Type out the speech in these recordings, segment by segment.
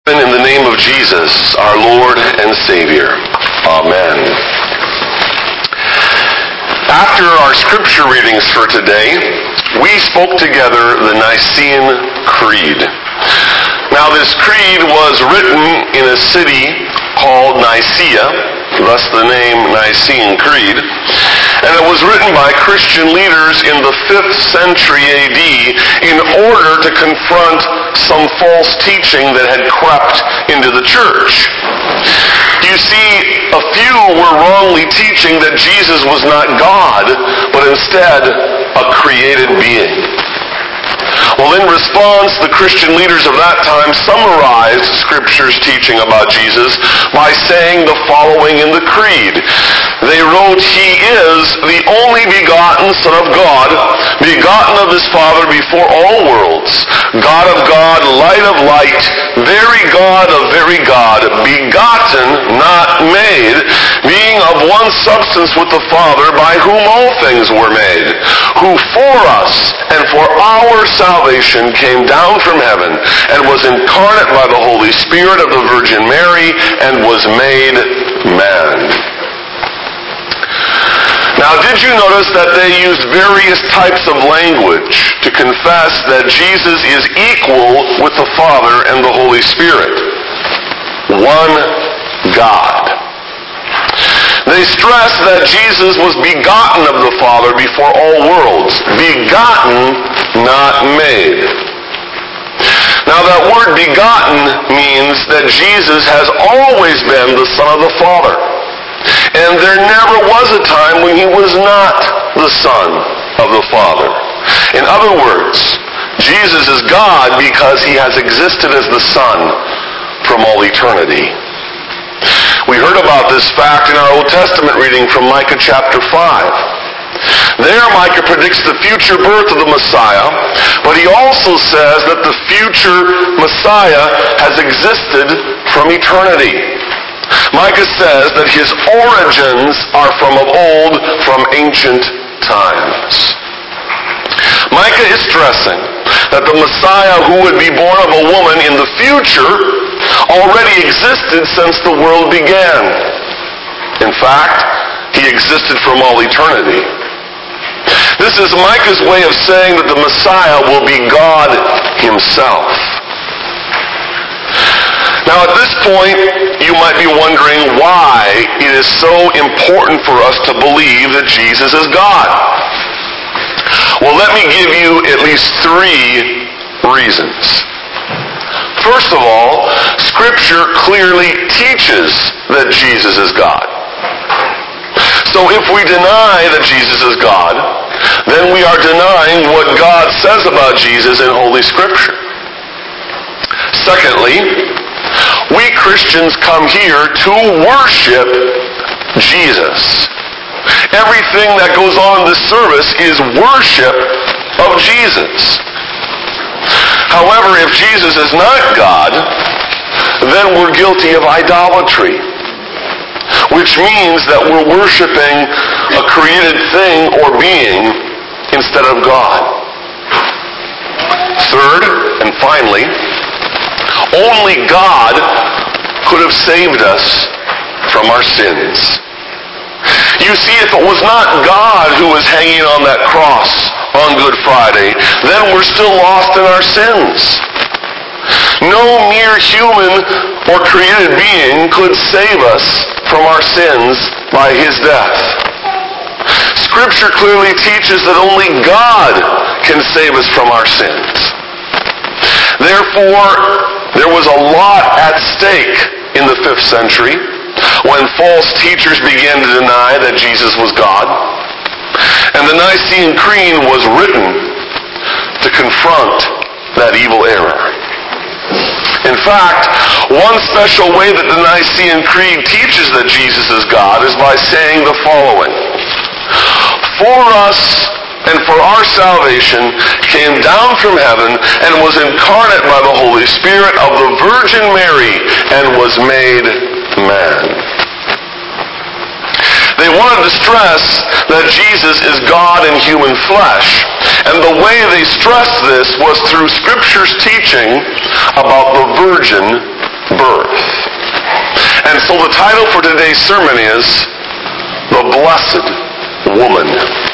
In the name of Jesus, our Lord and Savior. Amen. After our scripture readings for today, we spoke together the Nicene Creed. Now, this creed was written in a city called Nicaea, thus the name Nicene Creed, and it was written by Christian leaders in the 5th century AD in order to confront some false teaching that had crept into the church. You see, a few were wrongly teaching that Jesus was not God, but instead a created being. Well, in response, the Christian leaders of that time summarized Scripture's teaching about Jesus by saying the following in the Creed. They wrote, "He is the only begotten Son of God, begotten of His Father before all worlds, God of God, light of light, very God of very God, begotten, not made, being of one substance with the Father, by whom all things were made, who for us and for our salvation came down from heaven and was incarnate by the Holy Spirit of the Virgin Mary and was made man." Now, did you notice that they used various types of language to confess that Jesus is equal with the Father and the Holy Spirit? One God. They stressed that Jesus was begotten of the Father before all worlds. Begotten, not made. Now, that word begotten means that Jesus has always been the Son of the Father. And there never was a time when He was not the Son of the Father. In other words, Jesus is God because He has existed as the Son from all eternity. We heard about this fact in our Old Testament reading from Micah chapter 5. There, Micah predicts the future birth of the Messiah, but he also says that the future Messiah has existed from eternity. Micah says that His origins are from of old, from ancient times. Micah is stressing that the Messiah who would be born of a woman in the future already existed since the world began. In fact, He existed from all eternity. This is Micah's way of saying that the Messiah will be God Himself. Now, at this point, you might be wondering why it is so important for us to believe that Jesus is God. Well, let me give you at least 3 reasons. First of all, Scripture clearly teaches that Jesus is God. So if we deny that Jesus is God, then we are denying what God says about Jesus in Holy Scripture. Secondly, we Christians come here to worship Jesus. Everything that goes on in this service is worship of Jesus. However, if Jesus is not God, then we're guilty of idolatry, which means that we're worshiping a created thing or being instead of God. Third, and finally, only God could have saved us from our sins. You see, if it was not God who was hanging on that cross on Good Friday, then we're still lost in our sins. No mere human or created being could save us from our sins by His death. Scripture clearly teaches that only God can save us from our sins. Therefore, there was a lot at stake in the 5th century when false teachers began to deny that Jesus was God. And the Nicene Creed was written to confront that evil error. In fact, one special way that the Nicene Creed teaches that Jesus is God is by saying the following: "For us and for our salvation came down from heaven and was incarnate by the Holy Spirit of the Virgin Mary and was made man." They wanted to stress that Jesus is God in human flesh, and the way they stressed this was through Scripture's teaching about the Virgin birth. And so the title for today's sermon is The Blessed Woman.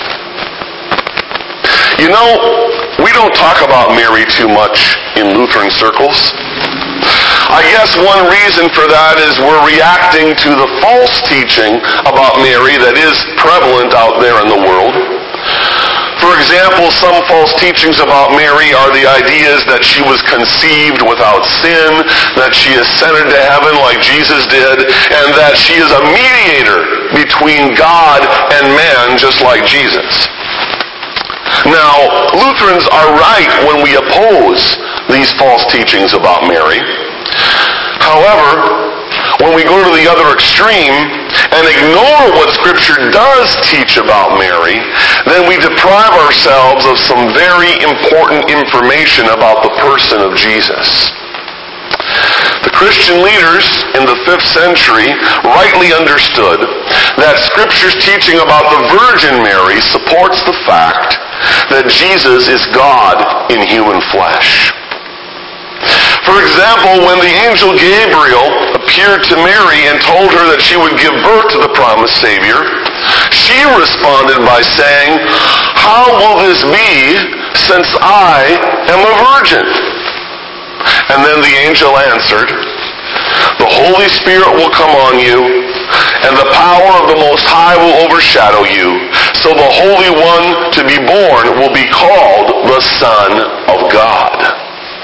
You know, we don't talk about Mary too much in Lutheran circles. I guess one reason for that is we're reacting to the false teaching about Mary that is prevalent out there in the world. For example, some false teachings about Mary are the ideas that she was conceived without sin, that she ascended to heaven like Jesus did, and that she is a mediator between God and man just like Jesus. Now, Lutherans are right when we oppose these false teachings about Mary. However, when we go to the other extreme and ignore what Scripture does teach about Mary, then we deprive ourselves of some very important information about the person of Jesus. The Christian leaders in the 5th century rightly understood that Scripture's teaching about the Virgin Mary supports the fact that Jesus is God in human flesh. For example, when the angel Gabriel appeared to Mary and told her that she would give birth to the promised Savior, she responded by saying, "How will this be since I am a virgin?" And then the angel answered, "The Holy Spirit will come on you, and the power of the Most High will overshadow you. So the Holy One to be born will be called the Son of God."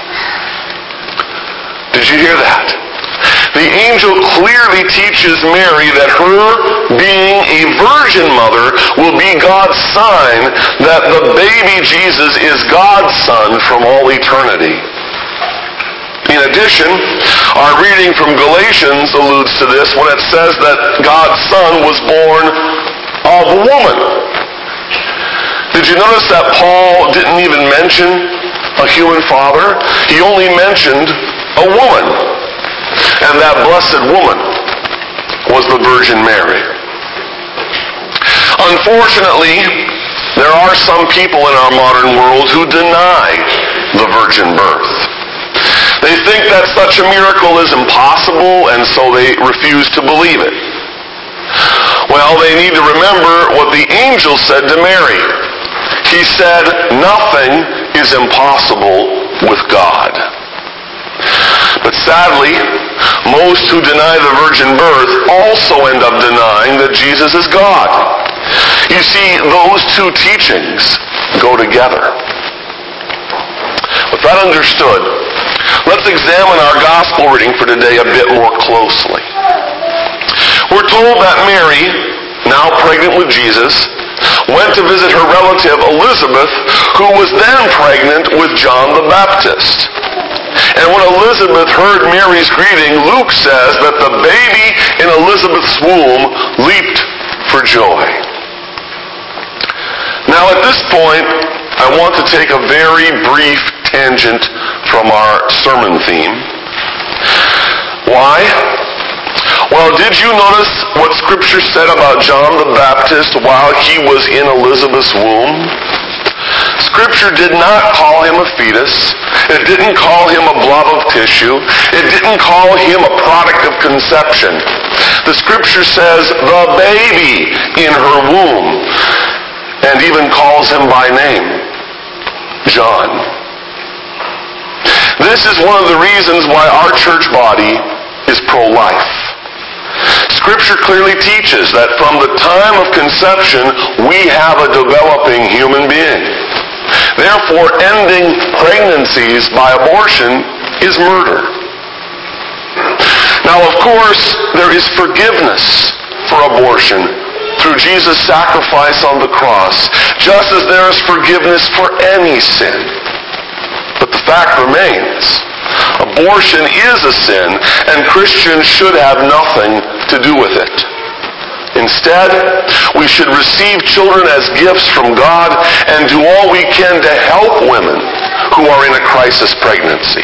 Did you hear that? The angel clearly teaches Mary that her being a virgin mother will be God's sign that the baby Jesus is God's Son from all eternity. In addition, our reading from Galatians alludes to this when it says that God's Son was born of a woman. Did you notice that Paul didn't even mention a human father? He only mentioned a woman. And that blessed woman was the Virgin Mary. Unfortunately, there are some people in our modern world who deny the virgin birth. They think that such a miracle is impossible, and so they refuse to believe it. Well, they need to remember what the angel said to Mary. He said, "Nothing is impossible with God." But sadly, most who deny the virgin birth also end up denying that Jesus is God. You see, those two teachings go together. With that understood, let's examine our gospel reading for today a bit more closely. We're told that Mary, now pregnant with Jesus, went to visit her relative Elizabeth, who was then pregnant with John the Baptist. And when Elizabeth heard Mary's greeting, Luke says that the baby in Elizabeth's womb leaped for joy. Now at this point, I want to take a very brief tangent from our sermon theme. Why? Well, did you notice what Scripture said about John the Baptist while he was in Elizabeth's womb? Scripture did not call him a fetus. It didn't call him a blob of tissue. It didn't call him a product of conception. The Scripture says the baby in her womb, and even calls him by name, John. This is one of the reasons why our church body is pro-life. Scripture clearly teaches that from the time of conception, we have a developing human being. Therefore, ending pregnancies by abortion is murder. Now, of course, there is forgiveness for abortion through Jesus' sacrifice on the cross, just as there is forgiveness for any sin. But the fact remains, abortion is a sin, and Christians should have nothing to do with it. Instead, we should receive children as gifts from God and do all we can to help women who are in a crisis pregnancy.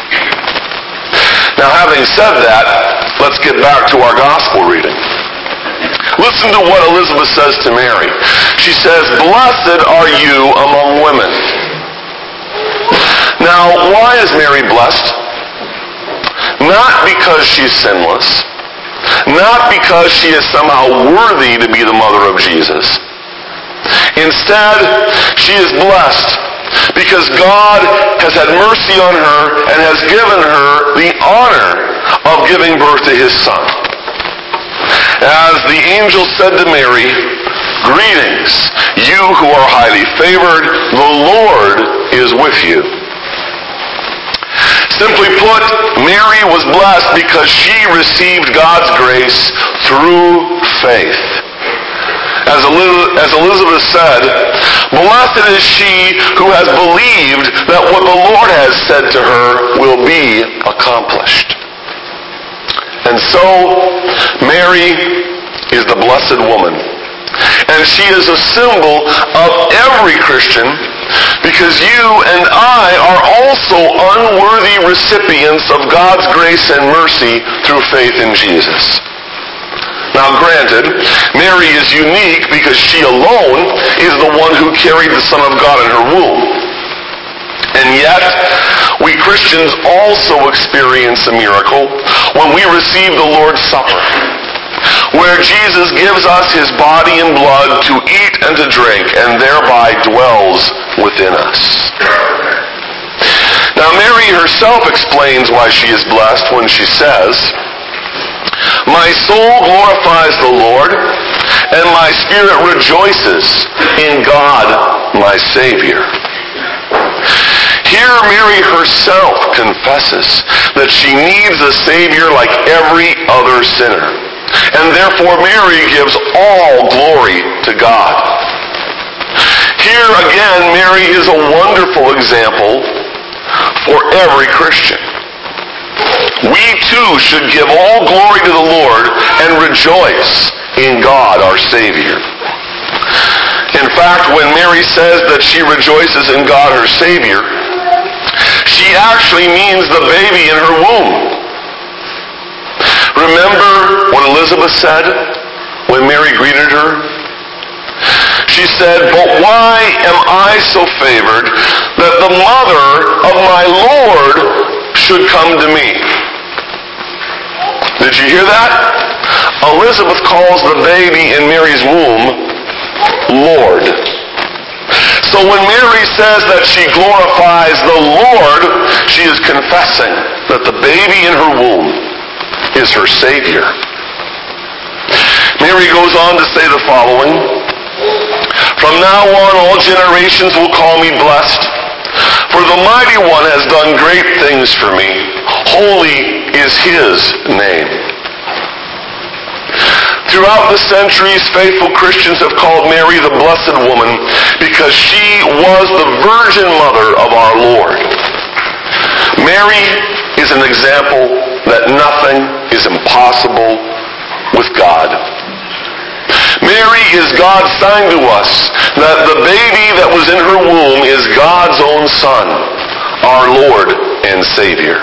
Now, having said that, let's get back to our gospel reading. Listen to what Elizabeth says to Mary. She says, "Blessed are you among women." Now, why is Mary blessed? not because she's sinless, not because she is somehow worthy to be the mother of Jesus. Instead, she is blessed because God has had mercy on her and has given her the honor of giving birth to his Son. As the angel said to Mary, "Greetings, you who are highly favored, the Lord is with you." Simply put, Mary was blessed because she received God's grace through faith. As Elizabeth said, "Blessed is she who has believed that what the Lord has said to her will be accomplished." And so, Mary is the blessed woman. And she is a symbol of every Christian because you and I are also unworthy recipients of God's grace and mercy through faith in Jesus. Now granted, Mary is unique because she alone is the one who carried the Son of God in her womb. And yet, we Christians also experience a miracle when we receive the Lord's Supper, where Jesus gives us his body and blood to eat and to drink, and thereby dwells within us. Now, Mary herself explains why she is blessed when she says, "My soul glorifies the Lord, and my spirit rejoices in God, my Savior." Here, Mary herself confesses that she needs a Savior like every other sinner. And therefore, Mary gives all glory to God. Here again, Mary is a wonderful example for every Christian. We too should give all glory to the Lord and rejoice in God our Savior. In fact, when Mary says that she rejoices in God her Savior, she actually means the baby in her womb. Remember what Elizabeth said when Mary greeted her? She said, "But why am I so favored that the mother of my Lord should come to me?" Did you hear that? Elizabeth calls the baby in Mary's womb Lord. So when Mary says that she glorifies the Lord, she is confessing that the baby in her womb is her Savior. Mary goes on to say the following, "From now on all generations will call me blessed, for the Mighty One has done great things for me. Holy is his name." Throughout the centuries, faithful Christians have called Mary the Blessed Woman because she was the Virgin Mother of our Lord. Mary is an example that nothing is impossible with God. Mary is God's sign to us that the baby that was in her womb is God's own Son, our Lord and Savior.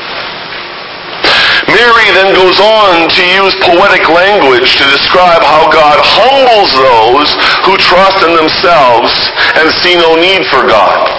Mary then goes on to use poetic language to describe how God humbles those who trust in themselves and see no need for God.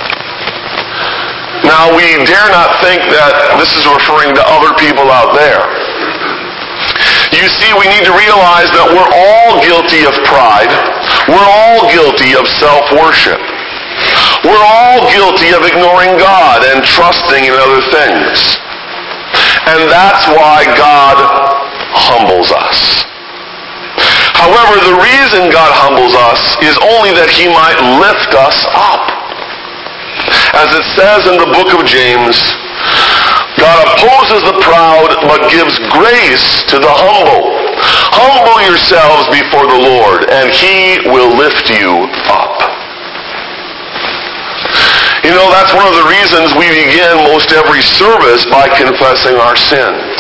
Now, we dare not think that this is referring to other people out there. You see, we need to realize that we're all guilty of pride. We're all guilty of self-worship. We're all guilty of ignoring God and trusting in other things. And that's why God humbles us. However, the reason God humbles us is only that he might lift us up. As it says in the book of James, God opposes the proud but gives grace to the humble. Humble yourselves before the Lord, and he will lift you up. You know, that's one of the reasons we begin most every service by confessing our sins.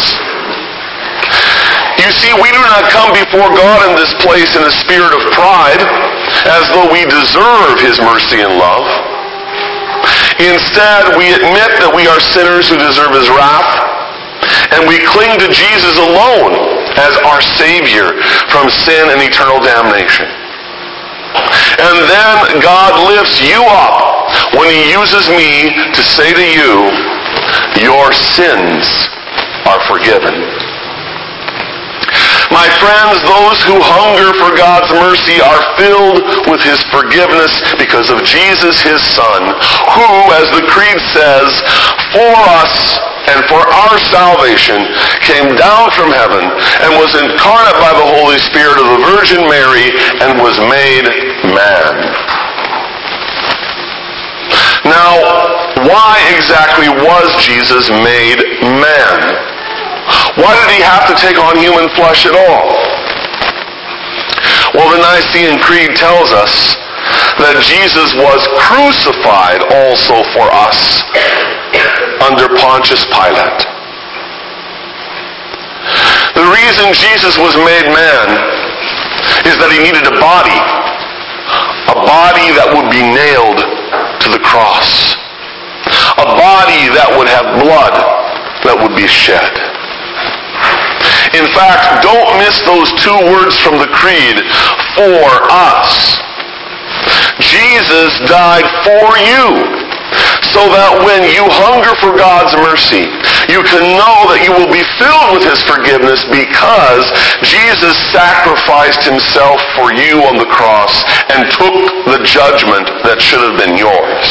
You see, we do not come before God in this place in a spirit of pride, as though we deserve his mercy and love. Instead, we admit that we are sinners who deserve his wrath, and we cling to Jesus alone as our Savior from sin and eternal damnation. And then God lifts you up when he uses me to say to you, your sins are forgiven. My friends, those who hunger for God's mercy are filled with His forgiveness because of Jesus, His Son, who, as the Creed says, for us and for our salvation, came down from heaven and was incarnate by the Holy Spirit of the Virgin Mary and was made man. Now, why exactly was Jesus made man? Why did He have to take on human flesh at all? Well, the Nicene Creed tells us that Jesus was crucified also for us under Pontius Pilate. The reason Jesus was made man is that He needed a body that would be nailed to the cross, a body that would have blood that would be shed. In fact, don't miss those two words from the Creed, for us. Jesus died for you, so that when you hunger for God's mercy, you can know that you will be filled with His forgiveness because Jesus sacrificed Himself for you on the cross and took the judgment that should have been yours.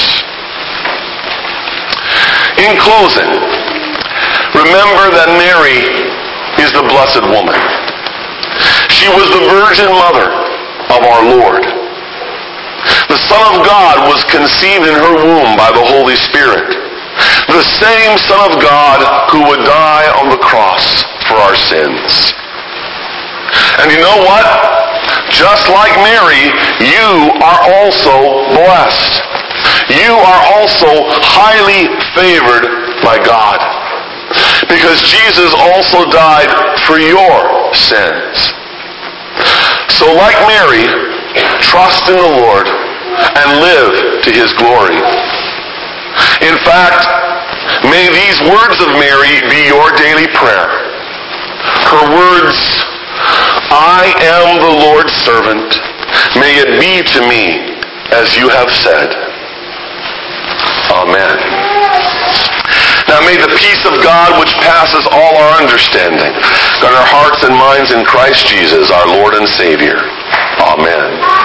In closing, remember that Mary is the Blessed Woman. She was the Virgin Mother of our Lord. The Son of God was conceived in her womb by the Holy Spirit. The same Son of God who would die on the cross for our sins. And you know what? Just like Mary, you are also blessed. You are also highly favored by God. Because Jesus also died for your sins. So like Mary, trust in the Lord and live to His glory. In fact, may these words of Mary be your daily prayer. Her words, I am the Lord's servant. May it be to me as you have said. Amen. Now may the peace of God, which passes all our understanding, guard our hearts and minds in Christ Jesus, our Lord and Savior. Amen.